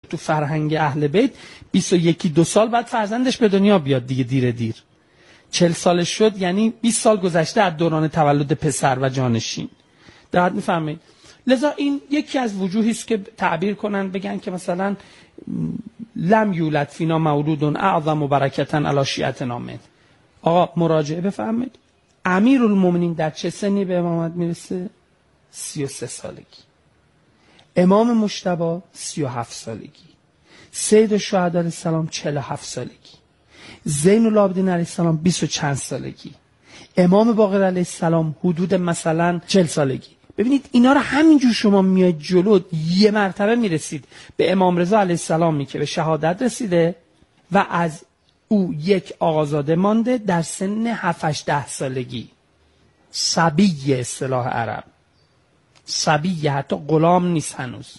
تو فرهنگ اهل بیت 21-2 سال بعد فرزندش به دنیا بیاد دیگه، دیر 40 سالش شد، یعنی 20 سال گذشته از دوران تولد پسر و جانشین. دقت می‌فرمایید؟ لذا این یکی از وجوهی است که تعبیر کنن بگن که مثلا لم یولد فینا مولود اعظم برکتا علی شیعتنا من. آقا مراجعه بفرمایید. امیرالمومنین در چه سنی به امامت میرسه؟ 33 سالگی. امام مجتبی 37 سالگی. سید الشهدا علیه السلام 47 سالگی. زین العابدین علیه السلام 20 و چند سالگی. امام باقر علیه السلام حدود مثلا 40 سالگی. ببینید اینا رو همینجور شما میاد جلو، یه مرتبه میرسید به امام رضا علیه السلامی که به شهادت رسیده و از او یک آقازاده مانده در سن 7-10 سالگی. صبی اصطلاح عرب، صبی، حتی غلام نیست هنوز،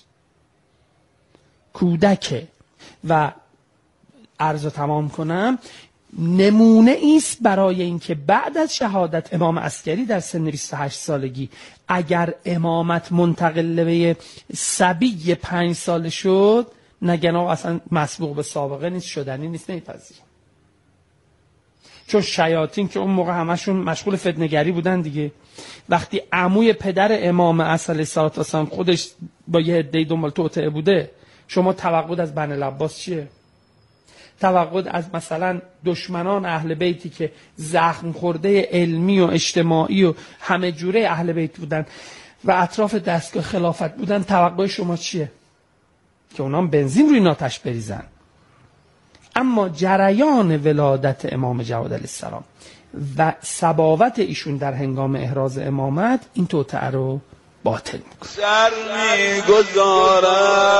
کودکه. و عرض تمام کنم، نمونه ایست برای اینکه بعد از شهادت امام عسکری در سن 28 سالگی اگر امامت منتقل به صبی 5 سال شد، نگن آقا اصلا مسبوق به سابقه نیست، شدنی نیست، نمیپذیرم. چون شیاطین که اون موقع همشون مشغول فتنه‌گری بودن دیگه، وقتی عموی پدر امام علیه السلام خودش با یه عده‌ای دنبال توطئه بوده، شما توقع از بنی العباس چیه؟ توقع از مثلا دشمنان اهل بیتی که زخم خورده علمی و اجتماعی و همه جوره اهل بیت بودن و اطراف دستگاه خلافت بودن، توقع شما چیه؟ که اونا بنزین روی ناتش بریزن. اما جریان ولادت امام جواد علیه السلام و صباوت ایشون در هنگام احراز امامت این توطئه رو باطل میکنه. سر میگذارم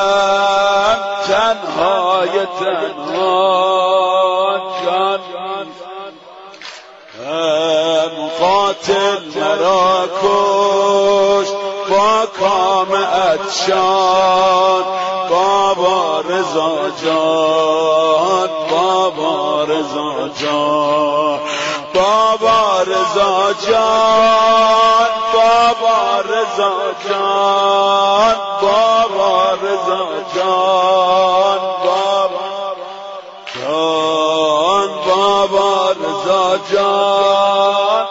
تنهای جان، قاتل مرا کشت با کام عطشان، بابا رضا جان، بابا رضا جان، بابا رضا جان، بابا رضا جان، بابا رضا جان، بابا جان، بابا رضا جان،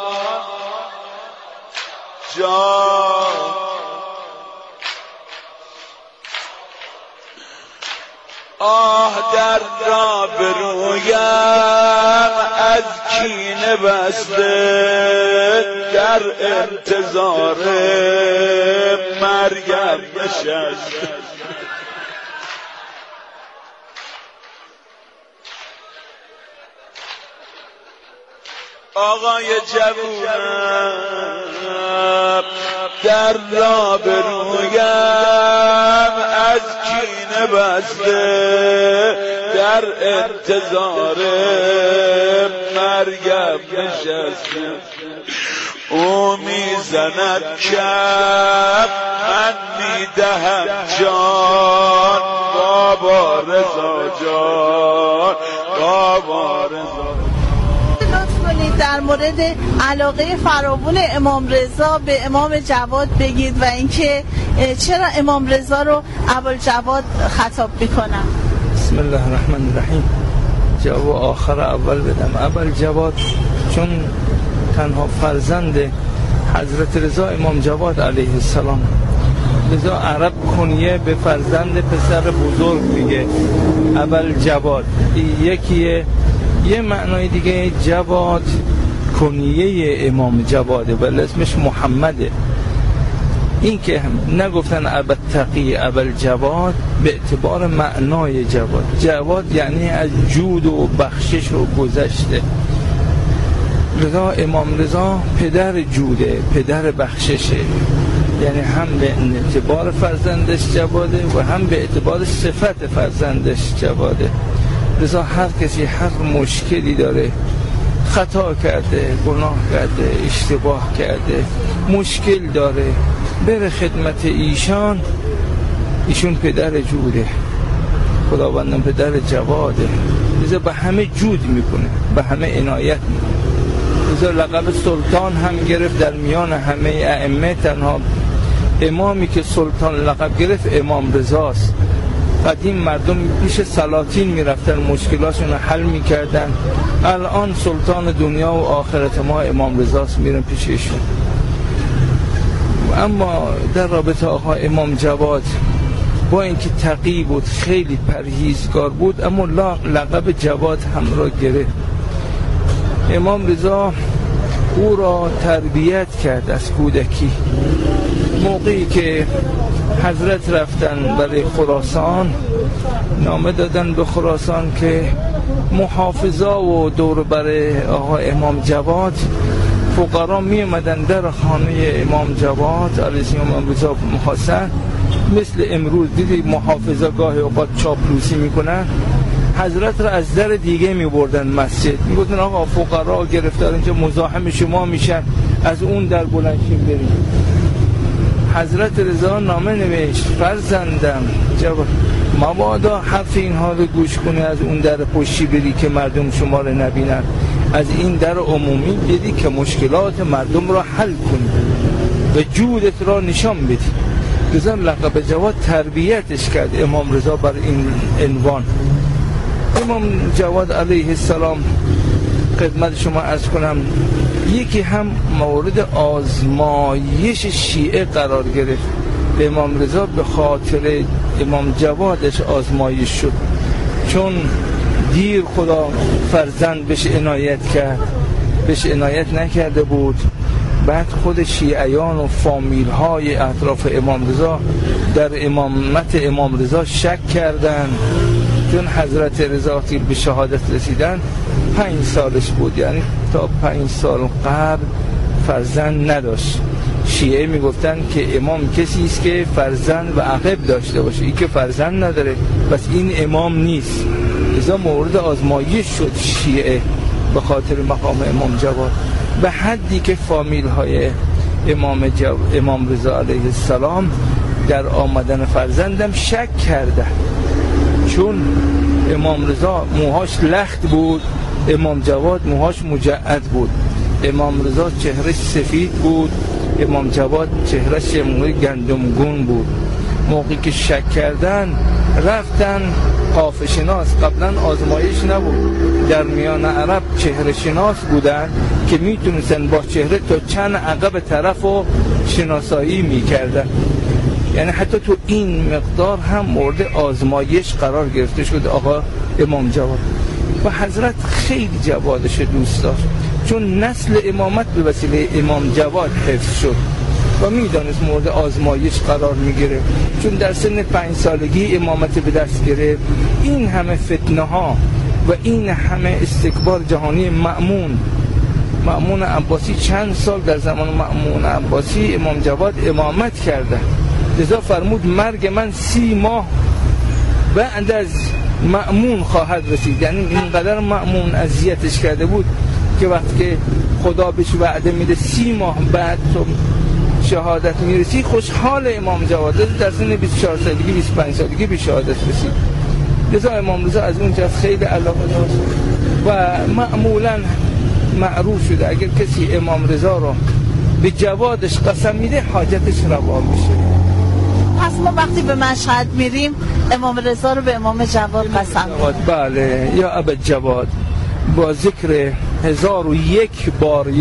جان. آه در را برویم از کینه بسته، در انتظار مرگم نشسته. آقای جوونم در را برویم از کینه بسته، در انتظار مرگم نشسته. او میزند کف من میدهم جان، بابا رضا جان، بابا رضا. در مورد علاقه فراوان امام رضا به امام جواد بگید و اینکه چرا امام رضا رو ابوالجواد خطاب میکنن. بسم الله الرحمن الرحیم. جواب آخر اول بدم. ابوالجواد چون تنها فرزند حضرت رضا امام جواد علیه السلام، لذا عرب کنیه به فرزند پسر بزرگ میگه ابوالجواد. یکیه. یه معنای دیگه جواد کنیه امام جواده ولی اسمش محمده. این که نگفتن ابوالتقی ابوالجواد به اعتبار معنای جواد. جواد یعنی از جود و بخشش و گذشته. رضا امام رضا پدر جوده، پدر بخششه، یعنی هم به اعتبار فرزندش جواده و هم به اعتبار صفت فرزندش جواده. رضا هر کسی هر مشکلی داره، خطا کرده، گناه کرده، اشتباه کرده، مشکل داره، بره خدمت ایشان. ایشون پدر جوده، خداوندم پدر جواده. رضا به همه جود میکنه، به همه عنایت میکنه. رضا لقب سلطان هم گرفت در میان همه ائمه. تنها امامی که سلطان لقب گرفت امام رضاست. قدیم مردم پیش سلاطین میرفتن مشکلاتشون رو حل میکردن. الان سلطان دنیا و آخرت ما امام رضاست، میرن پیششون. اما در رابطه آقا امام جواد، با اینکه تقی بود، خیلی پرهیزگار بود، اما لقب جواد هم را گرفت. امام رضا او را تربیت کرد از کودکی. موقعی که حضرت رفتن برای خراسان، نامه دادن به خراسان که محافظا و دور برای آقا امام جواد، فقرا می اومدن در خانه امام جواد علیه امام رضا حسن، مثل امروز دیدی محافظا گاهی اوقات چاپلوسی میکنن، حضرت را از در دیگه می بردن مسجد، می گفتن آقا فقرا گرفتار اینجا مزاحم شما میشن، از اون در بلندشین بریم. حضرت رضا نامه نوشت فرزندم جواد، مبادا حرف اینها رو گوش کنی از اون در پشتی بری که مردم شما رو نبینن، از این در عمومی بری که مشکلات مردم را حل کنی و جودت را نشان بدی. رضا لقب جواد تربیتش کرد امام رضا بر این عنوان. امام جواد علیه السلام خدمت شما عرض کنم یکی هم مورد آزمایش شیعه قرار گرفت. امام رضا به خاطر امام جوادش آزمایش شد، چون دیر خدا فرزند بهش عنایت کرد، بهش عنایت نکرده بود. بعد خود شیعیان و فامیل های اطراف امام رضا در امامت امام رضا شک کردند، چون حضرت رضا به شهادت رسیدن 5 سالش بود، یعنی تا 5 سال قبل فرزند نداشت. شیعه میگفتن که امام کسی است که فرزند و عقب داشته باشه، این که فرزند نداره بس این امام نیست. لذا مورد آزمایش شد شیعه به خاطر مقام امام جواد، به حدی که فامیل های امام رضا علیه السلام در آمدن فرزندم شک کرده، چون امام رضا موهاش لخت بود، امام جواد موهاش مجعد بود. امام رضا چهرش سفید بود، امام جواد چهرش موی گندمگون بود. موقعی که شک کردن رفتن قافه شناس، قبلا آزمایش نبود، در میان عرب چهره شناس بودن که میتونستن با چهره تا چند عقب طرف رو شناسایی میکردن. یعنی حتی تو این مقدار هم مورد آزمایش قرار گرفته شد آقا امام جواد. و حضرت خیلی جوادش دوست داشت، چون نسل امامت به وسیله امام جواد حفظ شد و میدانست مورد آزمایش قرار میگیره، چون در سن 5 سالگی امامت به دست گرفت. این همه فتنه ها و این همه استکبار جهانی مأمون عباسی چند سال در زمان مأمون عباسی امام جواد امامت کرده. لذا فرمود مرگ من 30 ماه بعد از مأمون خواهد رسید. یعنی اینقدر مأمون اذیتش کرده بود که وقتی خدا بهش وعده میده 30 ماه بعد تو شهادت میرسی، خوشحال امام جواد در سن 24 سالگی 25 سالگی به شهادت رسید. لذا امام رضا از اونجا خیلی علاقه داشت و معمولا معروف شده اگر کسی امام رضا رو به جوادش قسم میده حاجتش روا میشه. پس ما وقتی به مشهد میریم امام رضا رو به امام جواد قسم میدیم. بله، یا ابا جواد با ذکر 1001 بار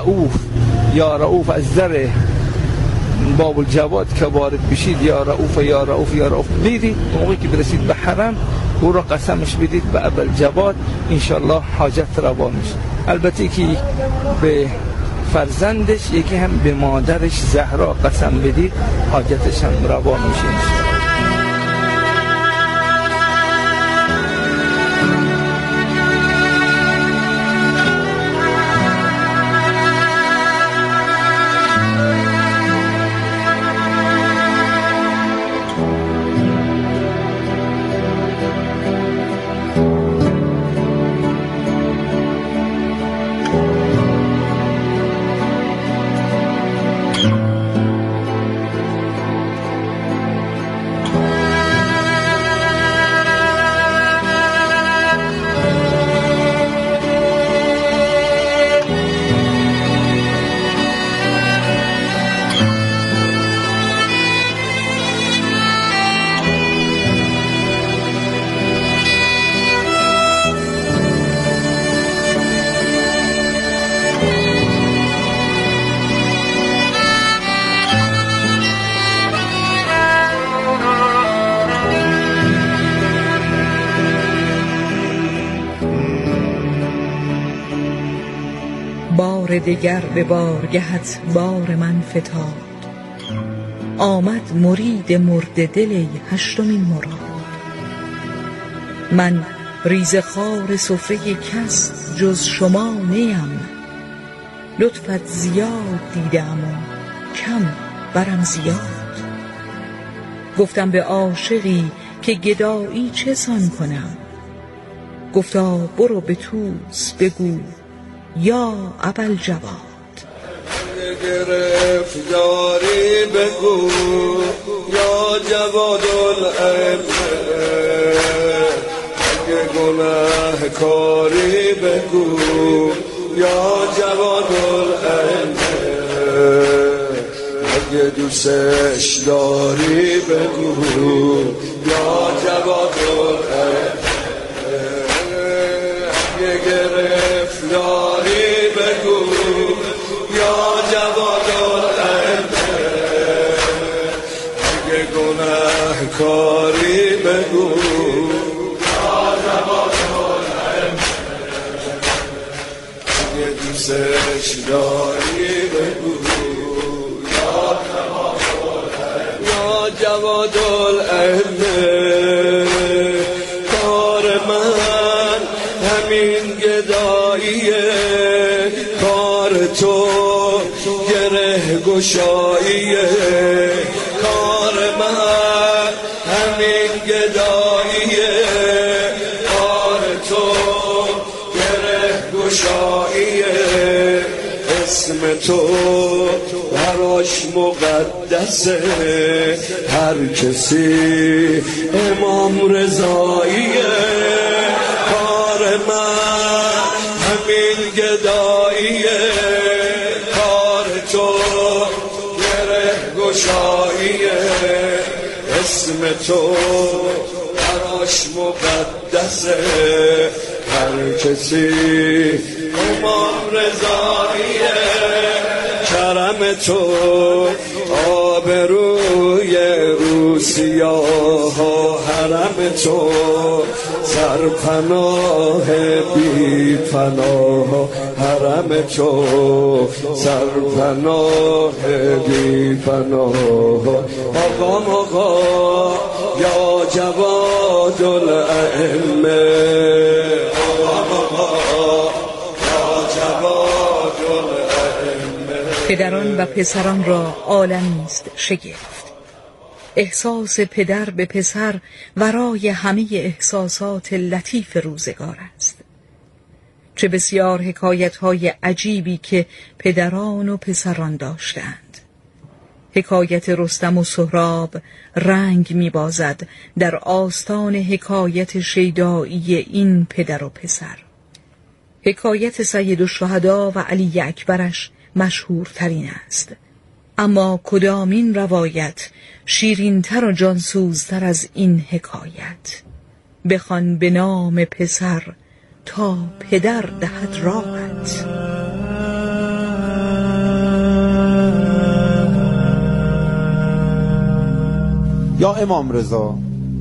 یا رؤوف از در باب الجواد که وارد بشید یا رؤوف یا رؤوف یا رؤوف بیدید. موقعی که برسید به حرم او را قسمش بدید به ابا الجواد، انشالله حاجت روا میشه. البته که به فرزندش یکی هم به مادرش زهرا قسم بدید حاجتش هم روا میشه. دگر به بارگهت بار من فتاد. آمد مرید مرد دل هشتمین مراد. من ریز خار سفره کس جز شما نیم. لطفت زیاد دیدم و کم برم زیاد. گفتم به عاشقی که گدایی چه سان کنم. گفتا برو به توس بگو یا ابوالجواد. گرفتاری بگو یا جواد الائمه. اگه گناه کاری بگو یا جواد الائمه. اگه دوستش داری بگو یا جواد الائمه. اگه گرفتاری بگو یا جواد الائمه. اگه گناه کاری بگو یا جواد الائمه. اگه دوستش داری بگو یا جواد الائمه. کار من همین گداییه، کار تو گره گشاییه. کار من همین گداییه، کار تو گره گشاییه. اسم تو براش مقدسه، هر کسی امام رضاییه. کار من همین گداییه، کار تو گره گشاییه. اسم تو براش مقدسه، هر کسی امام رضاییه. کرم تو آبروی روسیاه، حرم تو سرپناه بی پناه. حرم تو سرپناه بی پناه. مقام آقا یا جواد الائمه. پدران و پسران را عالمی است شگفت. احساس پدر به پسر ورای همه احساسات لطیف روزگار است. چه بسیار حکایت‌های عجیبی که پدران و پسران داشتند. حکایت رستم و سهراب رنگ می‌بازد در آستان حکایت شیدایی این پدر و پسر. حکایت سید الشهدا و علی اکبرش مشهورترین است. اما کدامین روایت شیرین‌تر و جانسوزتر از این حکایت؟ بخوان به نام پسر تا پدر دهد راحت. یا امام رضا،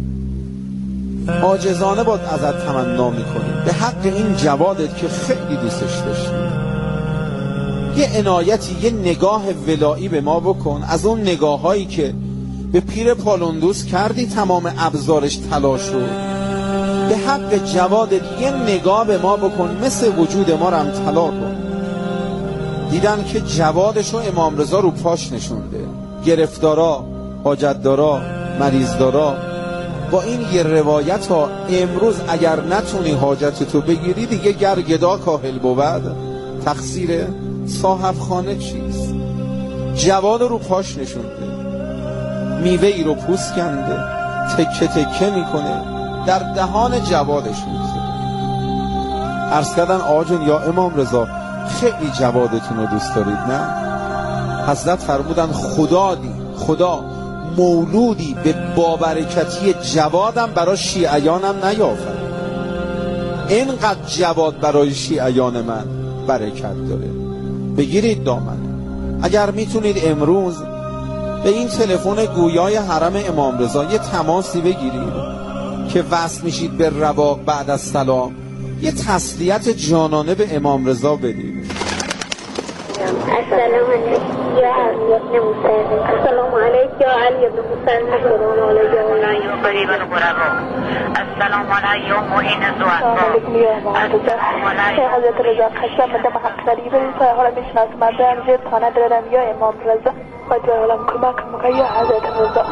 عاجزانه باید ازت تمنا میکنیم به حق این جوادت که خیلی دوستش داشتیم، یه عنایتی، یه نگاه ولایی به ما بکن، از اون نگاهایی که به پیر پالوندوس کردی تمام ابزارش طلا شد. به حق جوادت یه نگاه به ما بکن، مثل وجود ما رو هم طلا کن. دیدن که جوادش رو امام رضا رو پاش نشونده، گرفتارا، حاجتدارا، مریضدارا. با این یه روایت ها امروز اگر نتونی حاجتتو بگیری دیگه گرگدا کاهل بود، تقصیر صاحب خانه چیست؟ جواد رو پاش نشونده، میوه ای رو پوست کنده، تکه تکه میکنه، در دهان جوادش میزه. عرض کردن آقا جون یا امام رضا خیلی جوادتون رو دوست دارید نه؟ حضرت فرمودن خدا مولودی به بابرکتی جوادم برای شیعیانم نیافد. اینقدر جواد برای شیعیان من برکت داره. بگیرید دامن. اگر میتونید امروز به این تلفن گویای حرم امام رضا یه تماسی بگیرید که وصل میشید به رواق بعد از سلام، یه تسلیت جانانه به امام رضا بدید. السلام عليك يا علي بن موسى. السلام عليك يا علي بن موسى. السلام عليك يا علي قريب الغرباء. السلام عليك يا معين الزوار. السلام عليك يا حضرت رضا. خشم مدام حق قریب تا حالا میشناسم مردم جد تا ندارم یا امام رضا خواهد و علم کمک مگه یا حضرت رضا.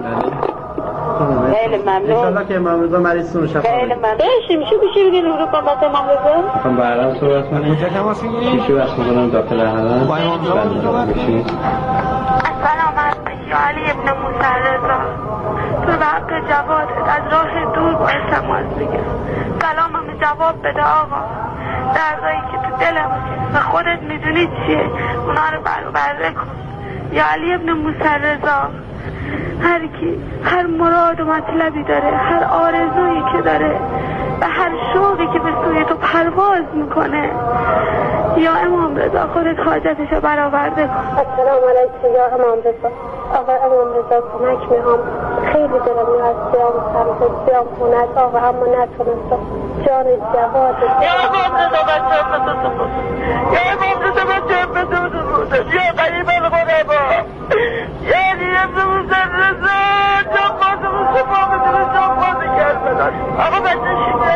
خیلی ممنون. انشالله که امام رضا مریضتون رو شفا بده. خیلی ممنون. میشه بگین رو کنم امام رضا؟ من برام صحبت کنم. میشه وقت می‌کنم داخل حرم. با امام رضا صحبت بشین. السلام علیکم یا علی ابن موسی رضا. تو به حق جواد از راه دور باید تماس بگیر. سلامم جواب بده آقا. دردایی که تو دلم و خودت میدونی چیه اونا رو برآورده کن. یا علی ابن موسی رضا. هر کی هر مراد و مطلبی داره، هر آرزویی که داره و هر شوقی که به سوی تو پرواز میکنه، یا امام رضا خودت حاجتشو برآورده کن. السلام علیکم یا امام رضا. آقا امام رضا کمک میخوام، خیلی دلم میاد سیام سمت سیام خونت آقا اما نتونستم. جان جواد یا امام رضا بچه بسوزون، یا امام رضا بچه بسوزون، یا قریب الغربا، یا علی ابن موسی رضا. جان بازم سپا بدون جان بازی کرد آقا بچه شیده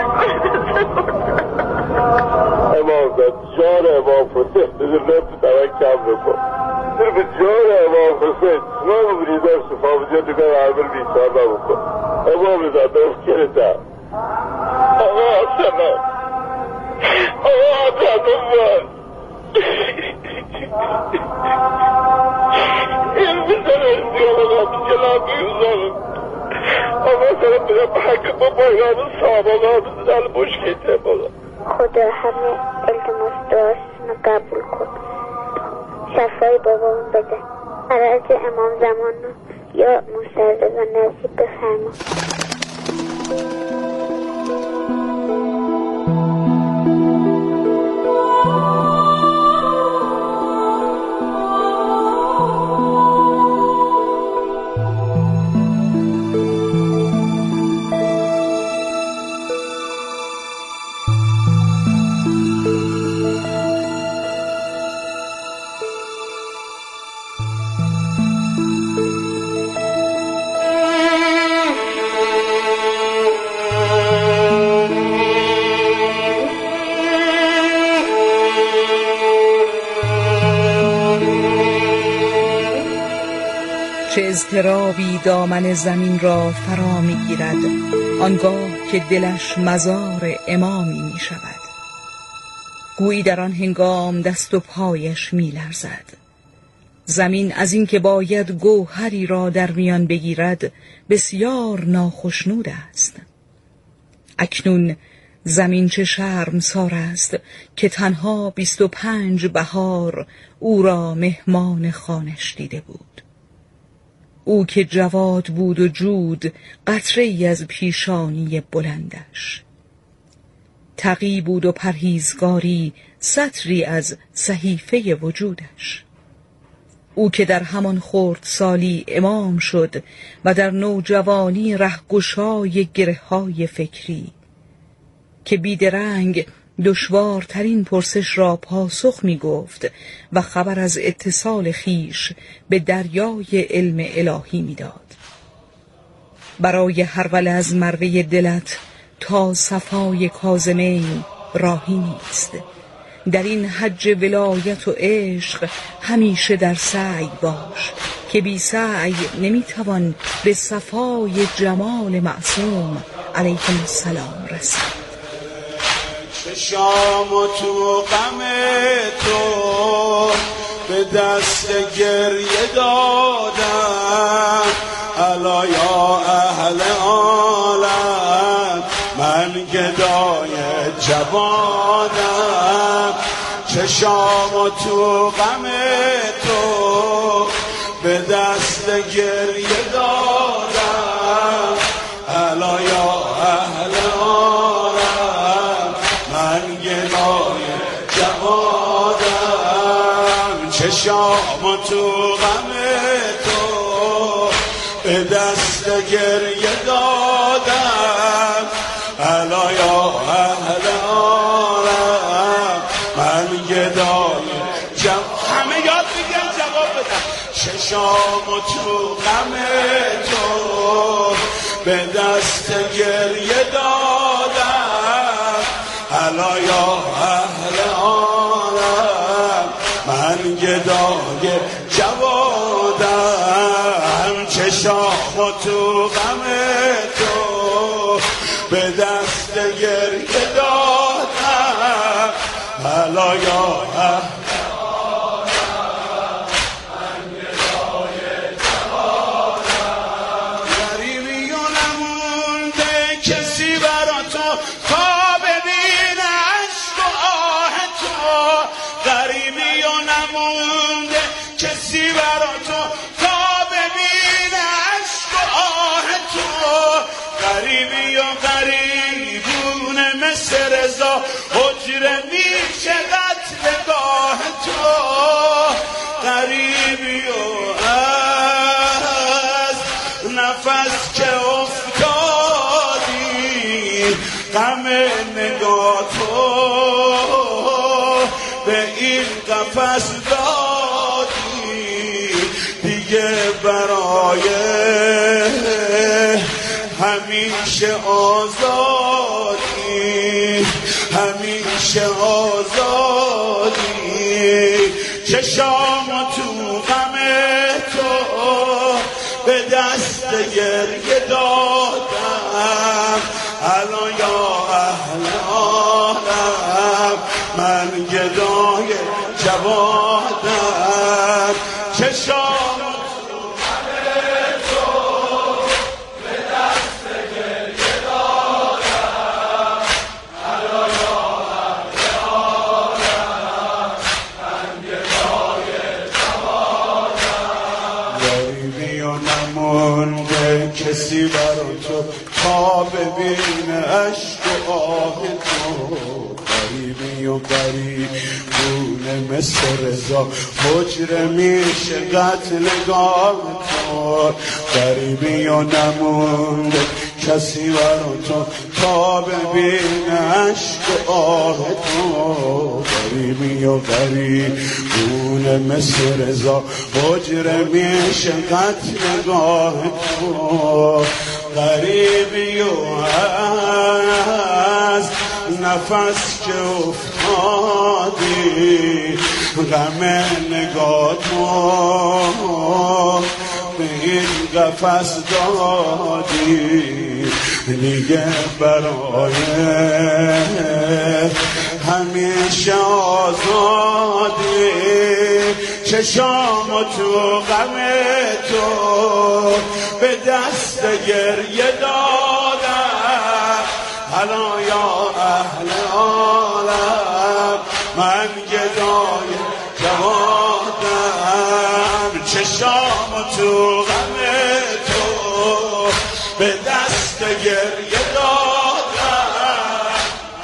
امام رضا جان امام حسین بذار نفت دوک کم بکن. در به جان امام حسین ما ببریدار شفا بجا دکار عمل بیچار نبکن. امام رضا دوست کرده آقا سلام آقا سلام این بزنه دیگه آقا جلال بیوزارم آقا سلام بزن به حق با بایران صحابه بزن مشکل بالا. خدا همه التماس دعاشونو قبول کن، شفای بابامون بده، عرض امام زمان یا موسی رضا نصیب بفرما. چه اضطرابی دامن زمین را فرا می گیرد آنگاه که دلش مزار امامی می شود. گویی در آن هنگام دست و پایش می لرزد. زمین از این که باید گوهری را در میان بگیرد بسیار ناخشنود است. اکنون زمین چه شرمسار است که تنها 25 بهار او را مهمان خانش دیده بود. او که جواد بود و جود قطره‌ای از پیشانی بلندش، تقی بود و پرهیزگاری سطری از صحیفه وجودش. او که در همان خردسالی امام شد و در نوجوانی رهگشای گره‌های فکری، که بیدرنگ دشوارترین پرسش را پاسخ می گفت و خبر از اتصال خیش به دریای علم الهی می داد. برای هرول از مروه دلت تا صفای کاظمین راهی نیست. در این حج ولایت و عشق همیشه در سعی باش که بی سعی نمیتوان به صفای جمال معصوم علیه السلام رسید. شام و تو غم تو به دست گریه دادم، الا یا اهل عالم من گدای جوانم. چشام و تو غم تو به دست گریه دادم، الا یا اهل عالم من گدای جوانم. چشام و تو غم تو به دست گریه دادم، الا یا اهل عالم من گدای همه چشام و تو غم تو به دست گریه دادم. الا یا اهل عالم من گدای جوادم، چشام و تو غم تو به دست گریه دادم. الا یا اهل حجره میشه قتلگاه تو، غریبی و از نفس که افتادی، غم نگاه تو به این قفس دادی، دیگه برای همیشه آزادی، همیشه آزادی. چشام تو غم تو به دست گریه دادم. الان یا اهل عالم من گدای جوادم، چشام تو غم تو به دست گریه دادم. الان یا اهل عالم من گدای جوادم. غریبی و نمونده کسی برا تو تا ببینه عشق و آه تو، غریبی و غریبونه مثل رضا حجره میشه قتلگاه تو، غریبی و نمونده کسی برا تو تا ببینه عشق و آه تو، غریبی و غریبونه مثل رضا حجره میشه قتلگاه تو، غریبی و از نفس که افتادی، غم نگاه تو به این قفس دادی، دیگه برای همیشه آزادی. چشام تو غم تو به دست گریه دادم. الا یا اهل عالم من گدای جوادم، چشام تو غم تو به دست گریه دادم.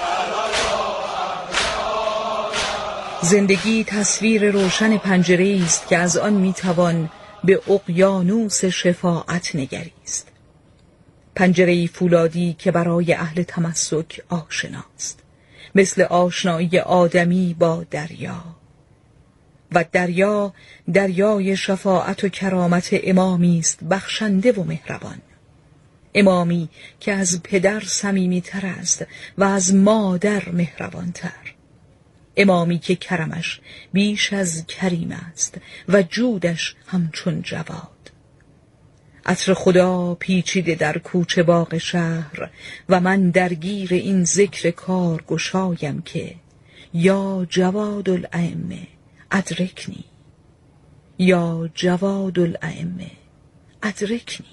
زندگی تصویر روشن پنجره است که از آن میتوان به اقیانوس شفاعت نگریست. پنجره فولادی که برای اهل تمسک آشناست، مثل آشنایی آدمی با دریا. و دریا دریای شفاعت و کرامت امامی است بخشنده و مهربان، امامی که از پدر صمیمی‌تر است و از مادر مهربان‌تر، امامی که کرمش بیش از کریم است و جودش همچون جواد. عطر خدا پیچیده در کوچه باغ شهر و من درگیر این ذکر کارگشایم که یا جواد الائمه ادرکنی، یا جواد الائمه ادرکنی.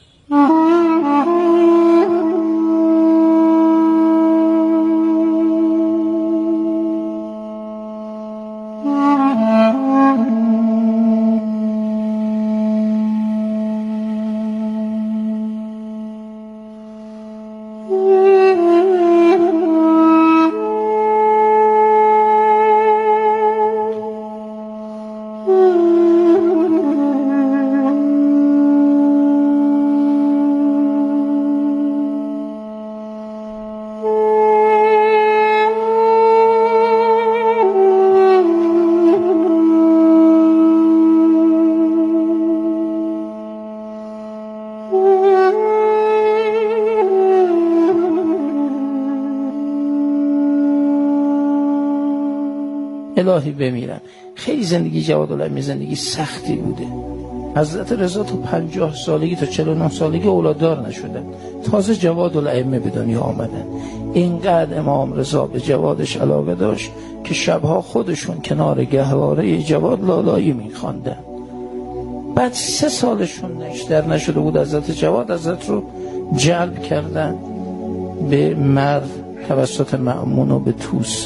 الهی بمیرم. خیلی زندگی جوادالائمه زندگی سختی بوده. حضرت رضا تو 50 سالگی تا 49 سالگی اولاددار نشدن، تازه جوادالائمه به دنیا آمدن. اینقدر امام رضا به جوادش علاقه داشت که شبها خودشون کنار گهواره جواد لالایی میخواندن. بعد 3 سالشون نشتر نشده بود حضرت جواد حضرت رو جلب کردن به مرو توسط مأمون و به توس.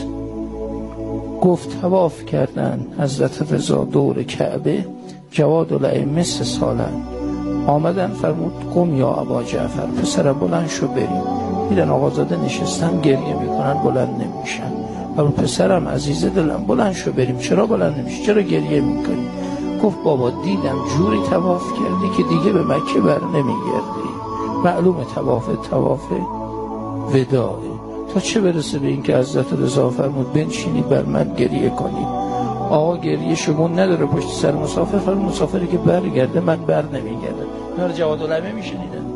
گفت طواف کردن حضرت رضا دور کعبه. جوادالائمه 3 سالن. آمدن فرمود قم یا ابا جعفر، پسر بلند شو بریم. دیدن آقازاده نشستن گریه میکنن، بلند نمیشن. و پسرم عزیز دلم بلند شو بریم. چرا بلند نمیشی؟ چرا گریه میکنی؟ گفت بابا دیدم جوری طواف کردی که دیگه به مکه بر نمیگردی. معلومه طواف وداعه. تا چه برسه به این که حضرت رضا فرمود بنشینید بر من گریه کنید. آقا گریه شگون نداره پشت سر مسافر. فرمود مسافری که برگرده من بر نمیگردم. اینا رو جوادالائمه میشنیدن.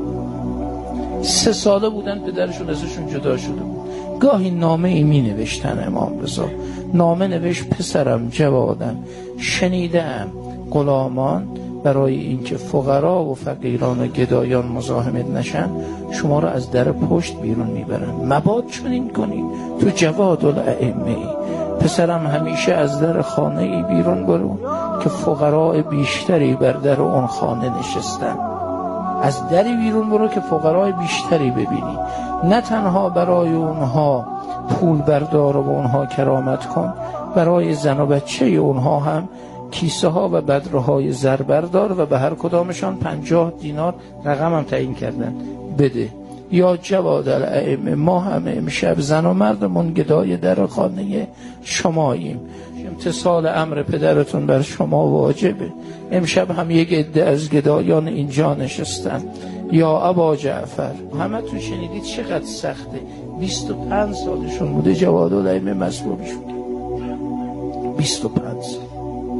3 ساله بودن پدرشون ازشون جدا شده بود. گاهی نامه ای می نوشتن امام رضا. نامه نوشت پسرم جوادم، شنیدم غلامان برای اینکه فقرا و فقیران و گدایان مزاحمت نشن شما را از در پشت بیرون میبرن. مباد چنین کنین تو جوادالائمه ای. پسرم همیشه از در خانه ای بیرون برو که فقراء بیشتری بر در اون خانه نشستن. از دری بیرون برو که فقراء بیشتری ببینی. نه تنها برای اونها پول بردار و اونها کرامت کن، برای زن و بچه اونها هم کیسه ها و بدره های زر بردار و به هر کدامشان 50 دینار رقم هم تعیین کردن بده. یا جوادالائمه ما همه امشب زن و مردمون گدای در خانه شماییم. امتصال امر پدرتون بر شما واجبه. امشب هم یک عده از گدایان اینجا نشستن. یا ابا جعفر. همه تو شنیدید چقدر سخته. 25 سالشون بوده جوادالائمه مصلوب شده. 25 سال.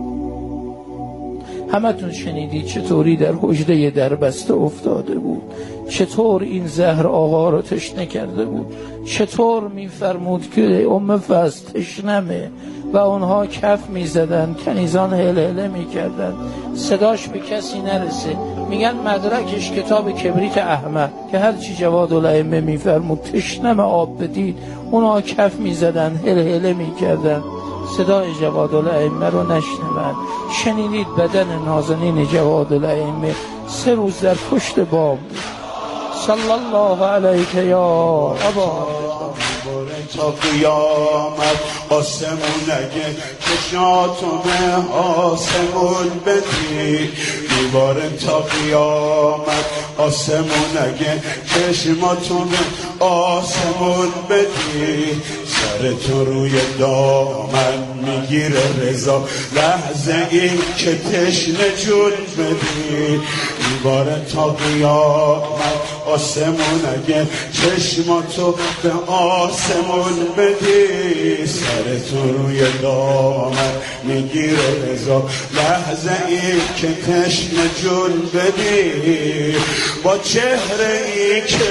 همتون شنیدید چطوری در حجره در بسته افتاده بود، چطور این زهر آقا رو تشنه کرده بود، چطور میفرمود که ام فضل تشنمه و اونها کف میزدن، کنیزان هلهله میکردن، صداش به کسی نرسه. میگن مدرکش کتاب کبریت احمد که هرچی جوادالائمه میفرمود تشنم آب بدید، اونها کف میزدن هلهله میکردن، صدای جوادالائمه رو نشنون. شنیدید بدن نازنین جوادالائمه 3 روز در پشت بام. صلی الله علیک یا ابا. تا قیامت آسمون اگه چشاتونه آسمون بدی، دیواره تا قیامت آسمون اگه چشماتونه آسمون بدی، سر تو روی دامن میگیره رضا لحظه این که تشنه جون بدی، دیواره تا قیامت آسمون اگه چشماتو به آسمون بدی، سر تو روی دامن میگیره رضا لحظه ای که تشنه جون بدی، با چهره ای که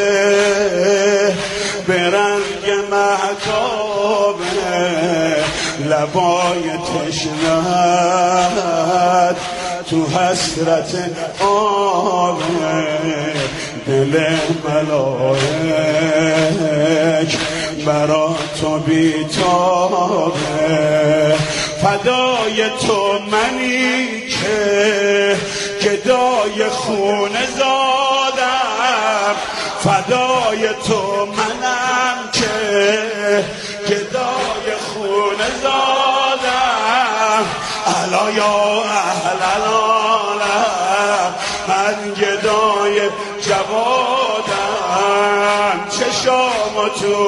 به رنگ مهتابه، لبای تشنه‌ت تو حسرت آبه، دل ملائک برا تو بیتابه، فدای تو منی که گدای خونه زادم، فدای تو منم که گدای خونه زادم، الا یا اهل العالم من گدای جوادم، چشامو تو